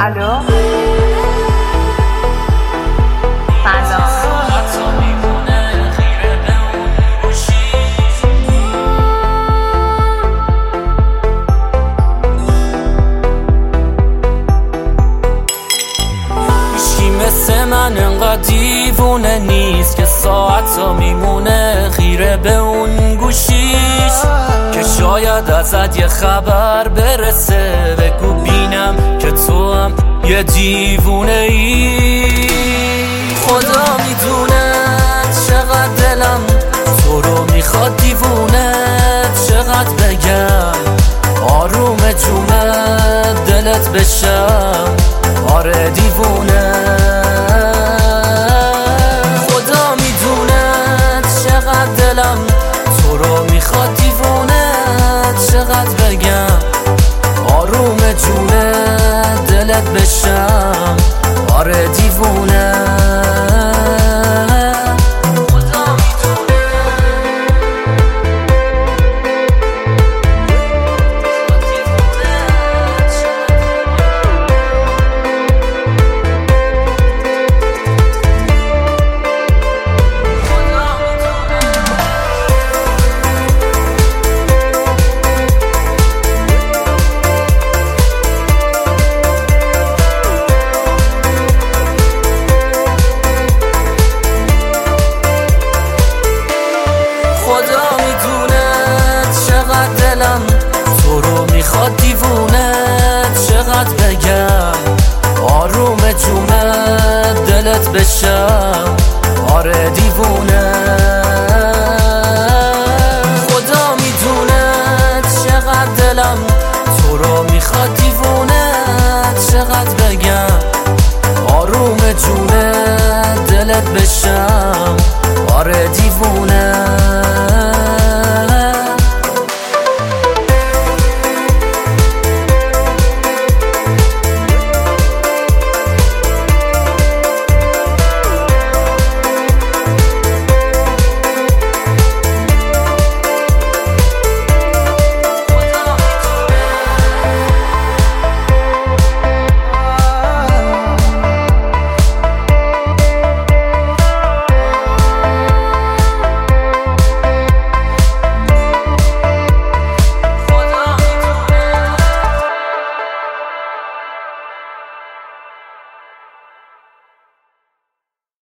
الو مثل من انقدر دیوونه نیست که ساعتا میمونه خیره به اون گوشیش که شاید ازت یه خبر برسه. بگو بینم که تو هم یه دیوونه ای. خدا میدونه چقدر دلم تو رو میخواد دیوونه، چقدر بگم آروم جونه دلت بشم. آره دیوونه، خدا میدونه چقدر دلم تو رو میخواد دیوونه، چقدر بگم آروم جونه دلت بشم. آره دیوونه. خدا میدونه چقدر دلم تو رو میخواد دیوونه، چقدر بگم آروم جونه دلت بشم. آره